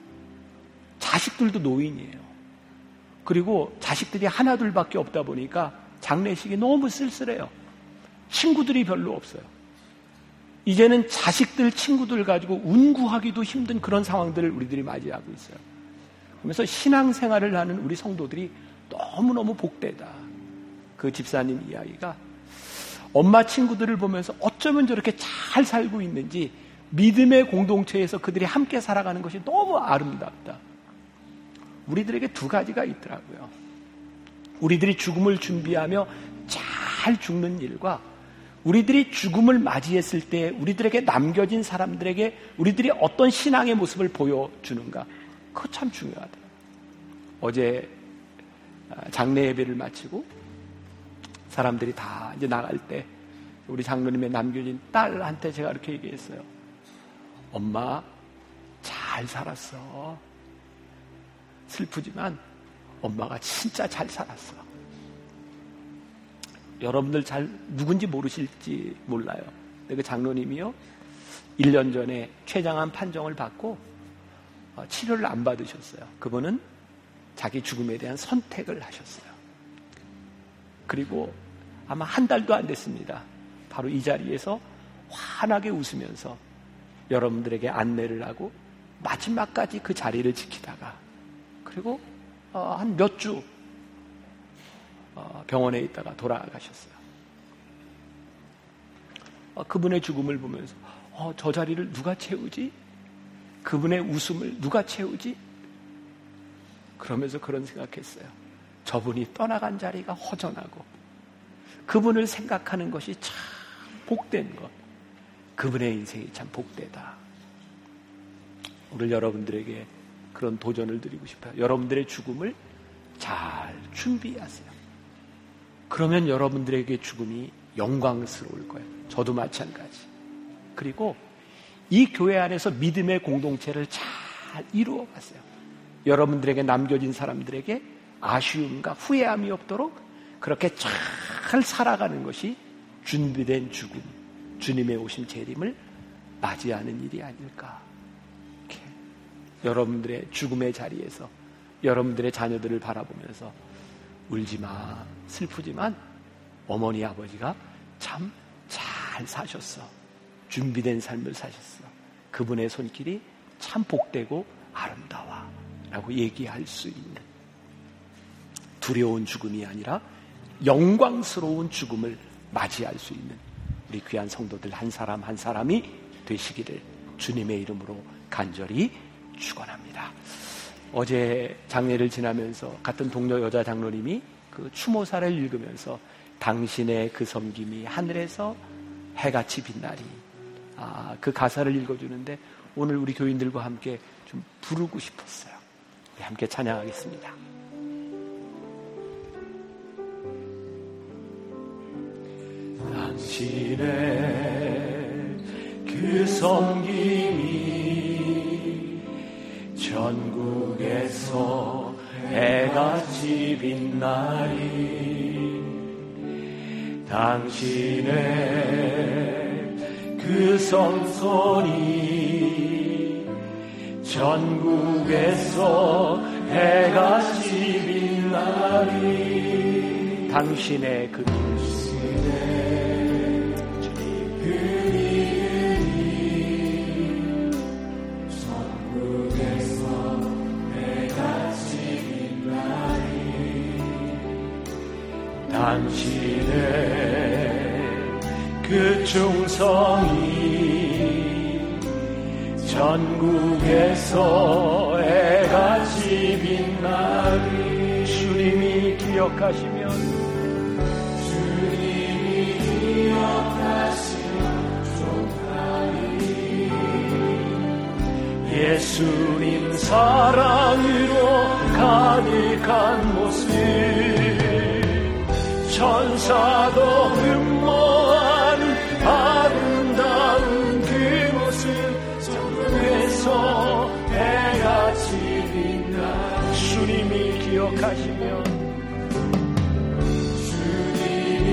자식들도 노인이에요. 그리고 자식들이 하나 둘밖에 없다 보니까 장례식이 너무 쓸쓸해요. 친구들이 별로 없어요. 이제는 자식들, 친구들 가지고 운구하기도 힘든 그런 상황들을 우리들이 맞이하고 있어요. 그러면서 신앙생활을 하는 우리 성도들이 너무너무 복되다. 그 집사님 이야기가 엄마 친구들을 보면서 어쩌면 저렇게 잘 살고 있는지 믿음의 공동체에서 그들이 함께 살아가는 것이 너무 아름답다. 우리들에게 두 가지가 있더라고요. 우리들이 죽음을 준비하며 잘 죽는 일과 우리들이 죽음을 맞이했을 때 우리들에게 남겨진 사람들에게 우리들이 어떤 신앙의 모습을 보여주는가. 그거 참 중요하더라고요. 어제 장례 예배를 마치고 사람들이 다 이제 나갈 때 우리 장로님의 남겨진 딸한테 제가 이렇게 얘기했어요. 엄마 잘 살았어. 슬프지만 엄마가 진짜 잘 살았어. 여러분들 잘 누군지 모르실지 몰라요. 근데 그 장로님이요 1년 전에 췌장암 판정을 받고 치료를 안 받으셨어요. 그분은 자기 죽음에 대한 선택을 하셨어요. 그리고 아마 한 달도 안 됐습니다. 바로 이 자리에서 환하게 웃으면서 여러분들에게 안내를 하고 마지막까지 그 자리를 지키다가 그리고 한 몇 주 병원에 있다가 돌아가셨어요. 그분의 죽음을 보면서 저 자리를 누가 채우지? 그분의 웃음을 누가 채우지? 그러면서 그런 생각했어요. 저분이 떠나간 자리가 허전하고 그분을 생각하는 것이 참 복된 것. 그분의 인생이 참 복되다. 오늘 여러분들에게 그런 도전을 드리고 싶어요. 여러분들의 죽음을 잘 준비하세요. 그러면 여러분들에게 죽음이 영광스러울 거예요. 저도 마찬가지. 그리고 이 교회 안에서 믿음의 공동체를 잘 이루어 가세요. 여러분들에게 남겨진 사람들에게 아쉬움과 후회함이 없도록 그렇게 잘 살아가는 것이 준비된 죽음, 주님의 오심 재림을 맞이하는 일이 아닐까. 이렇게 여러분들의 죽음의 자리에서 여러분들의 자녀들을 바라보면서 울지마, 슬프지만 어머니 아버지가 참 잘 사셨어. 준비된 삶을 사셨어. 그분의 손길이 참 복되고 아름다워 라고 얘기할 수 있는, 두려운 죽음이 아니라 영광스러운 죽음을 맞이할 수 있는 우리 귀한 성도들 한 사람 한 사람이 되시기를 주님의 이름으로 간절히 축원합니다. 어제 장례를 지나면서 같은 동료 여자 장로님이 그 추모사를 읽으면서 당신의 그 섬김이 하늘에서 해같이 빛나리, 그 가사를 읽어주는데 오늘 우리 교인들과 함께 좀 부르고 싶었어요. 우리 함께 찬양하겠습니다. 당신의 그 섬김이 전국에서 해같이 빛나리, 당신의 그 성손이 전국에서 해같이 빛나리, 당신의 그 당신의 그 충성이 전국에서 해같이 빛나리, 주님이 기억하시면 좋다리, 예수님 사랑으로 가득한 모습, 천사도 흠모하는 아름다운 그 모습, 전국에서 해같이 빛나, 주님이 기억하시면, 주님이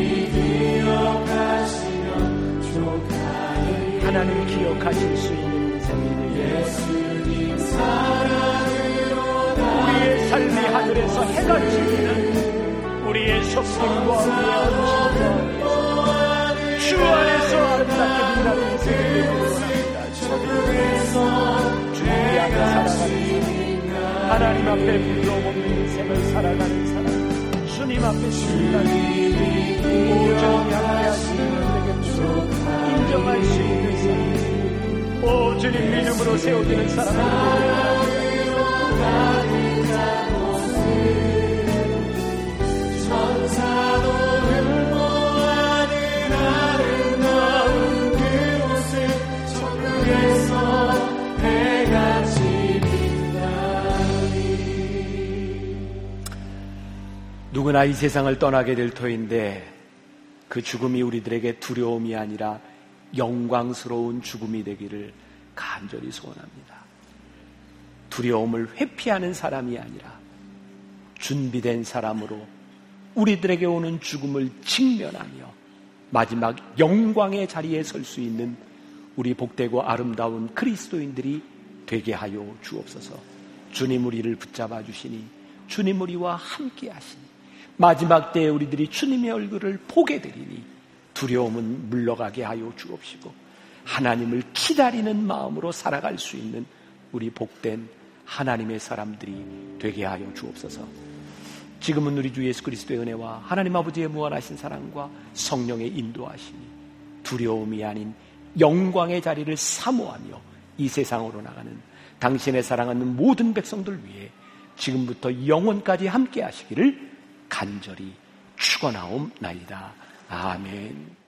기억하시면 좋다니, 하나님 기억하실 수 있는 인생이 예수님 사랑으로 우리의 삶이 하늘에서 해같이 빛나는 우리의 속성과 우리의 헌신과 주 안에서 아름답게 빛나는 인생을 기도합니다. 주님 앞에 살아가는 하나님 앞에 불러먹는 인생을 살아가는 사람, 주님 앞에 신나는 오전히 함께하시는 우리에게 인정할 수 있는 사람, 오 주님 믿음으로 세워지는 사람을 천사도 흠모하는 아름다운 그 모습, 전국에서 해같이 빛나리. 누구나 이 세상을 떠나게 될 터인데 그 그 죽음이 우리들에게 두려움이 아니라 영광스러운 죽음이 되기를 간절히 소원합니다. 두려움을 회피하는 사람이 아니라 준비된 사람으로 우리들에게 오는 죽음을 직면하며 마지막 영광의 자리에 설 수 있는 우리 복되고 아름다운 그리스도인들이 되게 하여 주옵소서. 주님 우리를 붙잡아 주시니 주님 우리와 함께 하시니 마지막 때에 우리들이 주님의 얼굴을 보게 되리니 두려움은 물러가게 하여 주옵시고 하나님을 기다리는 마음으로 살아갈 수 있는 우리 복된 하나님의 사람들이 되게 하여 주옵소서. 지금은 우리 주 예수 그리스도의 은혜와 하나님 아버지의 무한하신 사랑과 성령의 인도하심이 두려움이 아닌 영광의 자리를 사모하며 이 세상으로 나가는 당신의 사랑하는 모든 백성들 위해 지금부터 영원까지 함께 하시기를 간절히 축원하옵나이다. 아멘.